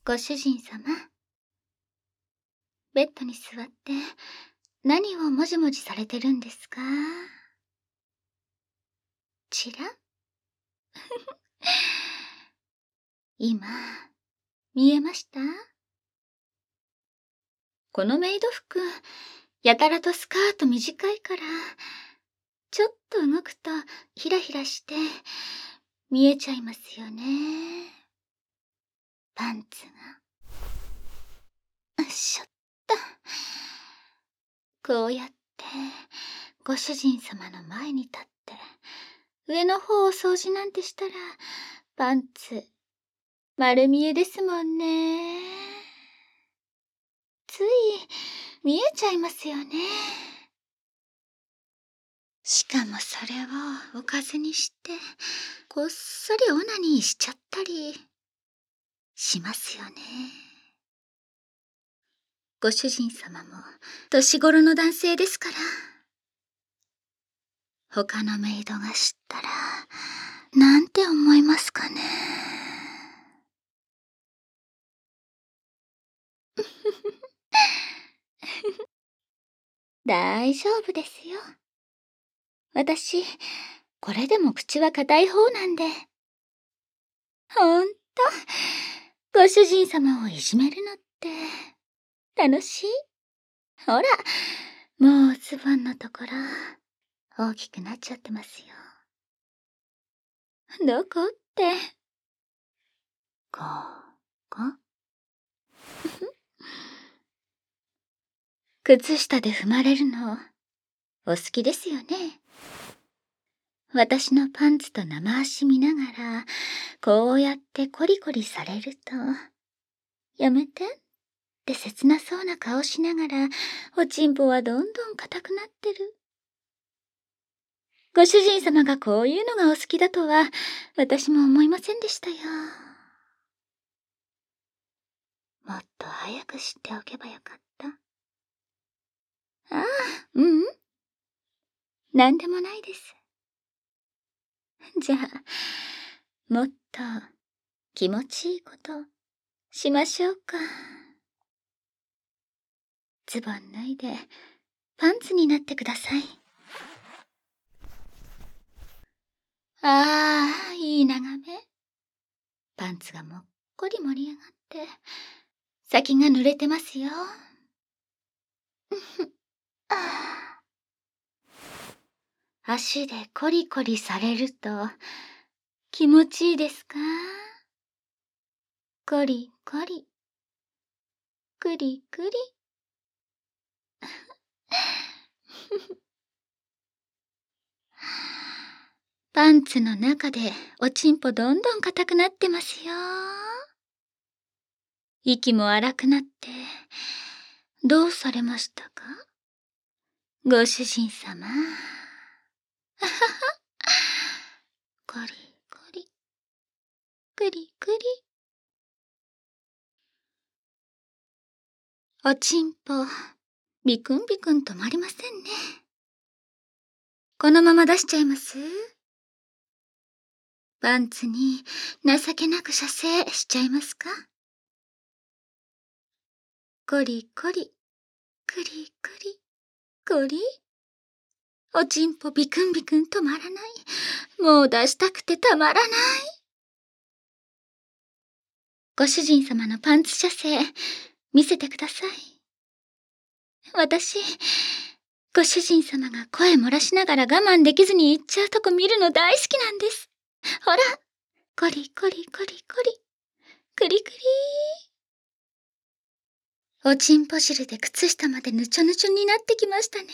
ご主人様、ベッドに座って何をもじもじされてるんですか？ちら今、見えました？このメイド服、やたらとスカート短いから、ちょっと動くとヒラヒラして見えちゃいますよね。パンツが。しょった。こうやってご主人様の前に立って上の方を掃除なんてしたらパンツ丸見えですもんね。つい見えちゃいますよね。しかもそれをおかずにしてこっそりオナニーしちゃったりしますよね。ご主人様も年頃の男性ですから。他のメイドが知ったらなんて思いますかね。大丈夫ですよ。私、これでも口は固い方なんで。ほんと、ご主人様をいじめるのって楽しい。ほら、もうズボンのところ大きくなっちゃってますよ。どこって。ここ靴下で踏まれるのお好きですよね。私のパンツと生足見ながらこうやってコリコリされると、やめてって切なそうな顔しながらおちんぽはどんどん硬くなってる。ご主人様がこういうのがお好きだとは私も思いませんでしたよ。もっと早く知っておけばよかった。ああ、なんでもないです。じゃあ、もっと気持ちいいことしましょうか。ズボン脱いでパンツになってください。ああ、いい眺め。パンツがもっこり盛り上がって先が濡れてますよ。ああ、足でコリコリされると気持ちいいですか？コリコリ、クリクリ。パンツの中でおちんぽどんどん硬くなってますよ。息も荒くなってどうされましたか？ご主人様。コリコリ、クリクリ。おちんぽビクンビクン止まりませんね。このまま出しちゃいます？パンツに情けなく射精しちゃいますか？コリコリ、クリクリ、コリ。おちんぽビクンビクン止まらない。もう出したくてたまらない。ご主人様のパンツ射精見せてください。私、ご主人様が声漏らしながら我慢できずに言っちゃうとこ見るの大好きなんです。ほら、コリコリコリコリ、クリクリ。おちんぽ汁で靴下までぬちょぬちょになってきましたね。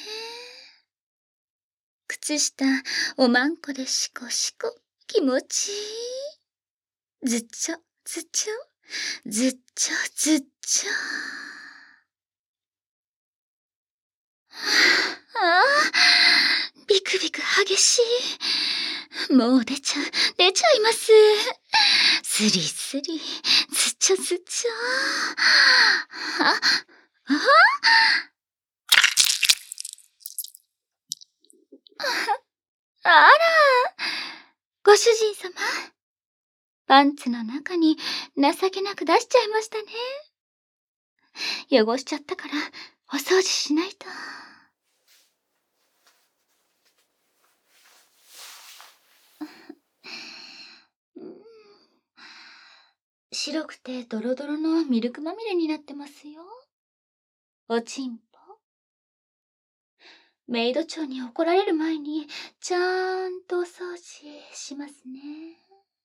靴下おまんこでシコシコ、気持ちいい。ずっちょずっちょ、ずっちょずっちょ。ああ、ビクビク激しい。もう出ちゃいます。スリスリ、ずちょずちょ。あら、ご主人様。 パンツの中に情けなく出しちゃいましたね。汚しちゃったからお掃除しないと。白くてドロドロのミルクまみれになってますよ。おちんぽ。メイド長に怒られる前にちゃんとお掃除しますね。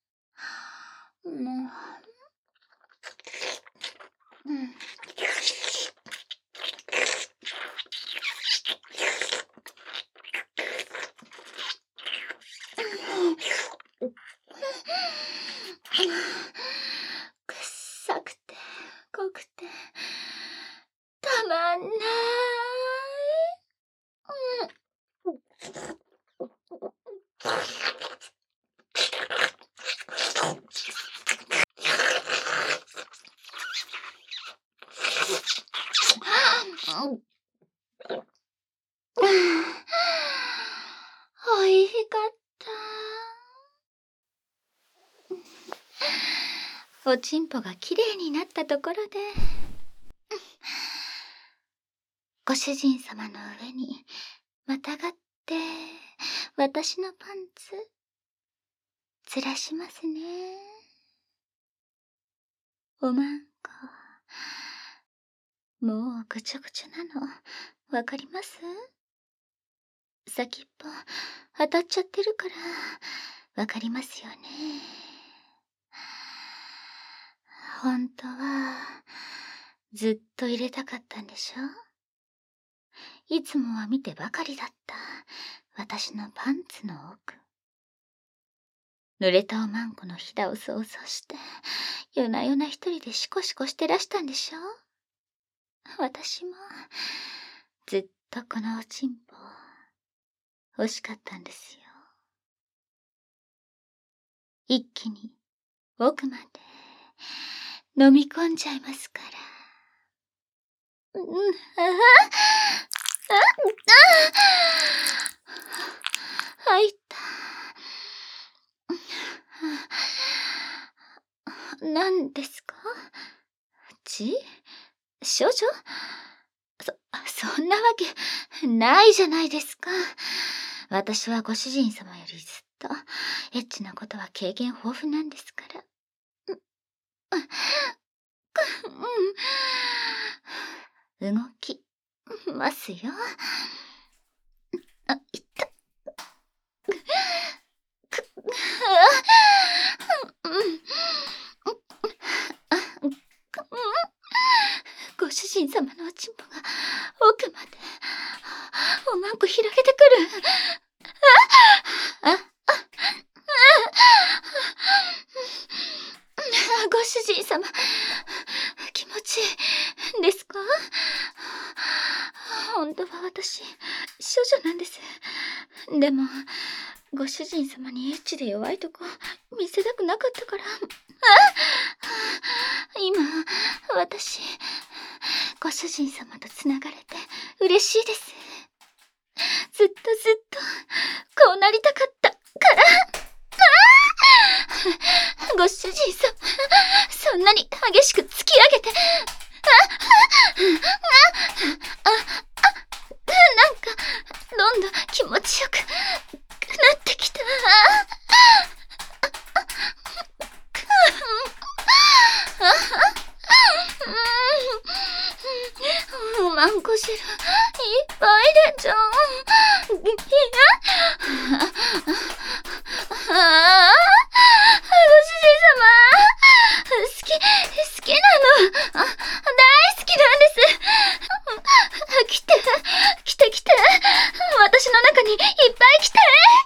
臭くて濃くてたまんない。おいしかった。おちんぽがきれいになったところで、ご主人様の上にまたがって私のパンツずらしますね。おまんこ、もうぐちょぐちょなのわかります？先っぽ当たっちゃってるからわかりますよね。本当はずっと入れたかったんでしょ？いつもは見てばかりだった私のパンツの奥。濡れたおまんこのひだを想像して夜な夜な一人でシコシコしてらしたんでしょ？私もずっとこのおちんぽ欲しかったんですよ。一気に奥まで飲み込んじゃいますから。入った。何ですか？少女？そんなわけないじゃないですか。私はご主人様よりずっとエッチなことは経験豊富なんですから。動きますよ。いった。ご主人様のおちんぽが奥までおまんこ広げてくる。ご主人様、気持ちいいですか？本当は私、少女なんです。でも、ご主人様にエッチで弱いとこ見せたくなかったから。今、私、ご主人様とつながれて嬉しいです。ずっとずっと、こうなりたかったから。ご主人様、そんなに激しく突き上げて、なんか、どんどん気持ちよくなってきた。おまんこ汁いっぱい出ちゃう。ご主人様、好きなの。大好きなんです。来て。私の中にいっぱい来て。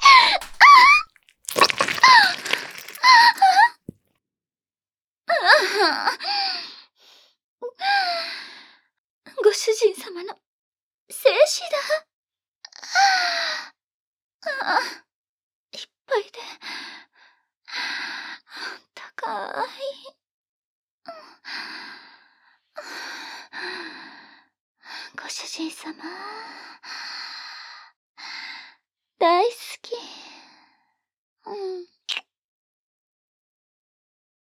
ご主人様の精子だ。いっぱいで高い。ご主人様、